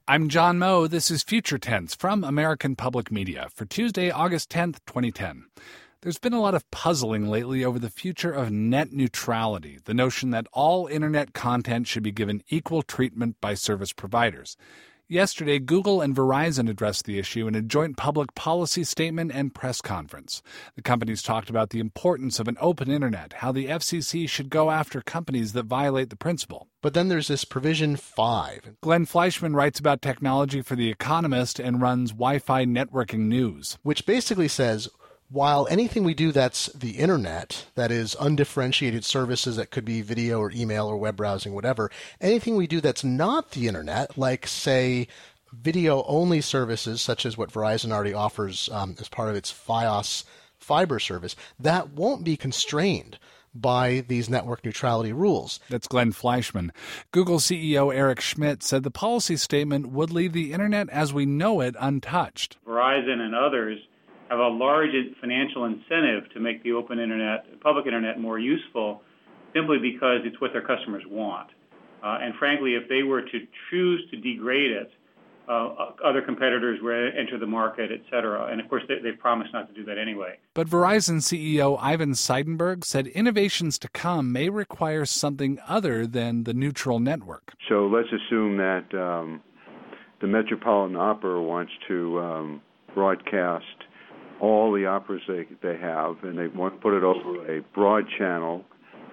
I'm John Moe. This is Future Tense from American Public Media for Tuesday, August 10th, 2010. There's been a lot of puzzling lately over the future of net neutrality, the notion that all internet content should be given equal treatment by service providers. Yesterday, Google and Verizon addressed the issue in a joint public policy statement and press conference. The companies talked about the importance of an open internet, how the FCC should go after companies that violate the principle. But then there's this provision 5. Glenn Fleischman writes about technology for The Economist and runs Wi-Fi Networking News, which basically says, while anything we do that's the internet, that is undifferentiated services that could be video or email or web browsing, whatever, anything we do that's not the internet, like, say, video-only services, such as what Verizon already offers as part of its Fios fiber service, that won't be constrained by these network neutrality rules. That's Glenn Fleischman. Google CEO Eric Schmidt said the policy statement would leave the internet as we know it untouched. Verizon and others have a large financial incentive to make the open internet, public internet, more useful simply because it's what their customers want. And frankly, if they were to choose to degrade it, other competitors will enter the market, et cetera. And of course, they've promised not to do that anyway. But Verizon CEO Ivan Seidenberg said innovations to come may require something other than the neutral network. So let's assume that the Metropolitan Opera wants to broadcast all the operas they have, and they want to put it over a broad channel,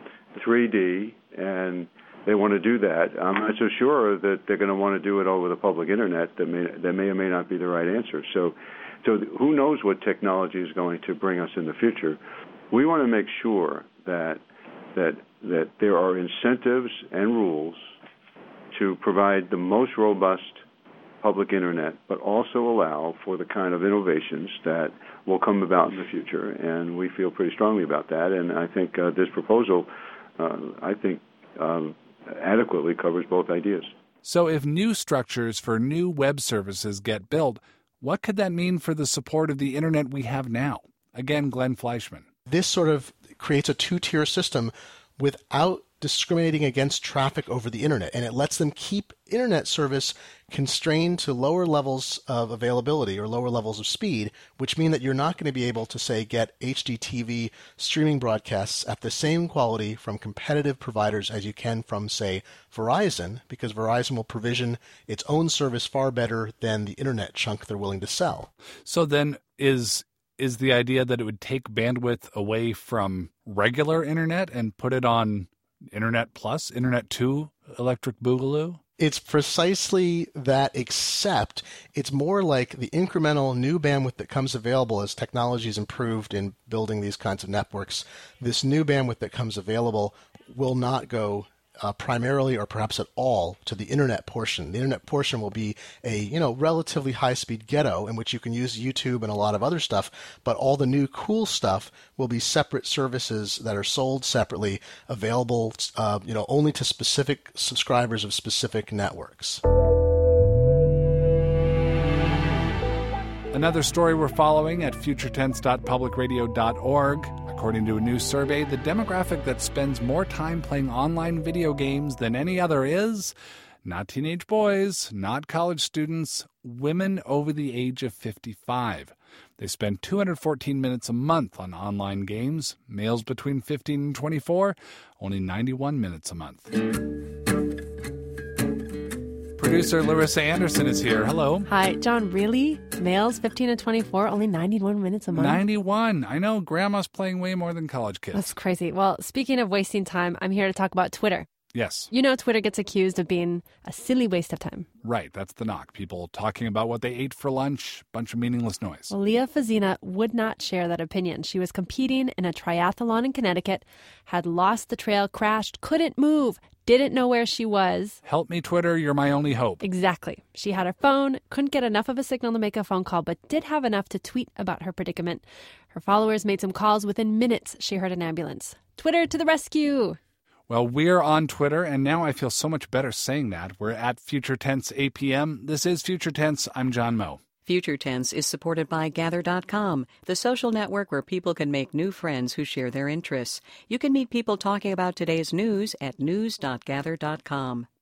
3D, and they want to do that. I'm not so sure that they're going to want to do it over the public internet. That may or may not be the right answer. So who knows what technology is going to bring us in the future? We want to make sure that there are incentives and rules to provide the most robust public internet, but also allow for the kind of innovations that will come about in the future. And we feel pretty strongly about that. And I think this proposal, adequately covers both ideas. So if new structures for new web services get built, what could that mean for the support of the internet we have now? Again, Glenn Fleischman. This sort of creates a two-tier system without discriminating against traffic over the internet, and it lets them keep internet service constrained to lower levels of availability or lower levels of speed, which mean that you're not going to be able to, say, get HDTV streaming broadcasts at the same quality from competitive providers as you can from, say, Verizon, because Verizon will provision its own service far better than the internet chunk they're willing to sell. So then is the idea that it would take bandwidth away from regular internet and put it on Internet Plus, Internet 2, Electric Boogaloo? It's precisely that, except it's more like the incremental new bandwidth that comes available as technology is improved in building these kinds of networks. This new bandwidth that comes available will not go primarily or perhaps at all to the internet portion. The internet portion will be a relatively high-speed ghetto in which you can use YouTube and a lot of other stuff, but all the new cool stuff will be separate services that are sold separately, available only to specific subscribers of specific networks. Another story we're following at futuretense.publicradio.org. According to a new survey, the demographic that spends more time playing online video games than any other is not teenage boys, not college students, women over the age of 55. They spend 214 minutes a month on online games. Males between 15 and 24, only 91 minutes a month. Producer Larissa Anderson is here. Hello. Hi. John, really? Males 15 to 24, only 91 minutes a month? 91. I know. Grandma's playing way more than college kids. That's crazy. Well, speaking of wasting time, I'm here to talk about Twitter. Yes. You know, Twitter gets accused of being a silly waste of time. Right. That's the knock. People talking about what they ate for lunch, bunch of meaningless noise. Well, Leah Fazina would not share that opinion. She was competing in a triathlon in Connecticut, had lost the trail, crashed, couldn't move, didn't know where she was. Help me, Twitter. You're my only hope. Exactly. She had her phone, couldn't get enough of a signal to make a phone call, but did have enough to tweet about her predicament. Her followers made some calls. Within minutes, she heard an ambulance. Twitter to the rescue. Well, we're on Twitter, and now I feel so much better saying that. We're at Future Tense APM. This is Future Tense. I'm John Moe. Future Tense is supported by Gather.com, the social network where people can make new friends who share their interests. You can meet people talking about today's news at news.gather.com.